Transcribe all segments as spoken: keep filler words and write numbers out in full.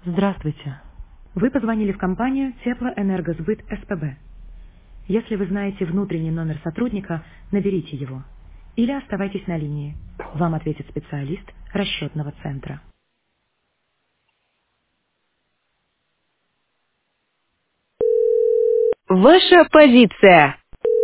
Здравствуйте. Вы позвонили в компанию Теплоэнергосбыт СПБ. Если вы знаете внутренний номер сотрудника, наберите его. Или оставайтесь на линии. Вам ответит специалист расчетного центра. Ваша позиция.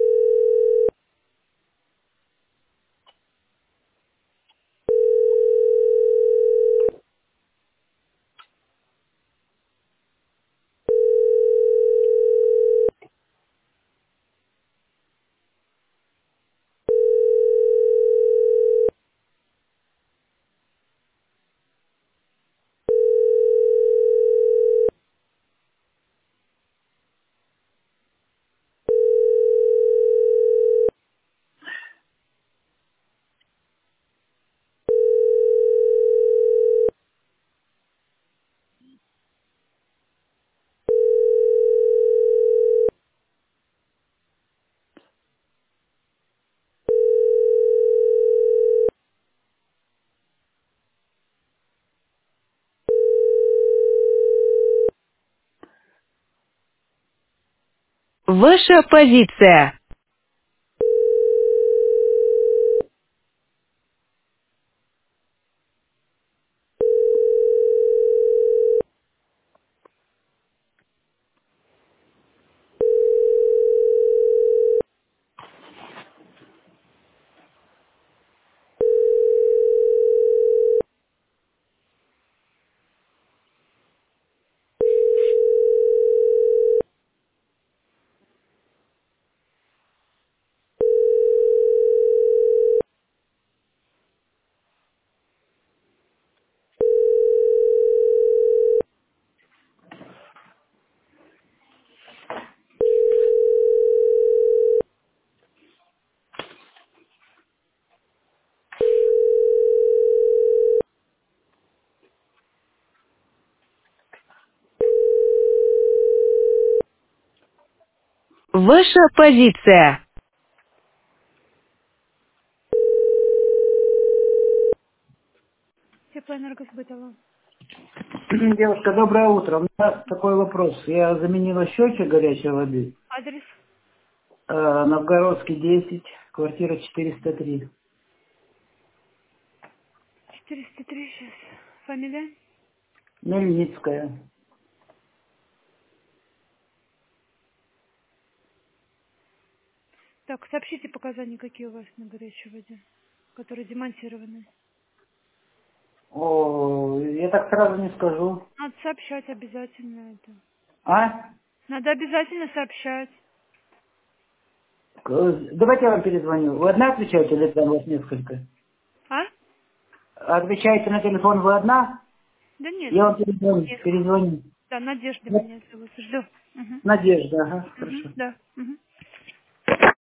Ваша позиция. Ваша позиция. Теплоэнергосбытово. Девушка, доброе утро. У меня такой вопрос. Я заменила счетчик горячей воды. Адрес Э, Новгородский десять, квартира четыреста три. четыреста три сейчас. Фамилия? Мельницкая. Так, сообщите показания, какие у вас на горячей воде, которые демонтированы. О, я так сразу не скажу. Надо сообщать обязательно это. А? Надо обязательно сообщать. К- Давайте я вам перезвоню. Вы одна отвечаете или там вас несколько? А? Отвечаете на телефон вы одна? Да нет. Я вам перезвоню. Нет. перезвоню. Да, Надежда Вот, меня зовут. Жду. Угу. Надежда, ага, Угу. хорошо. Да. Угу.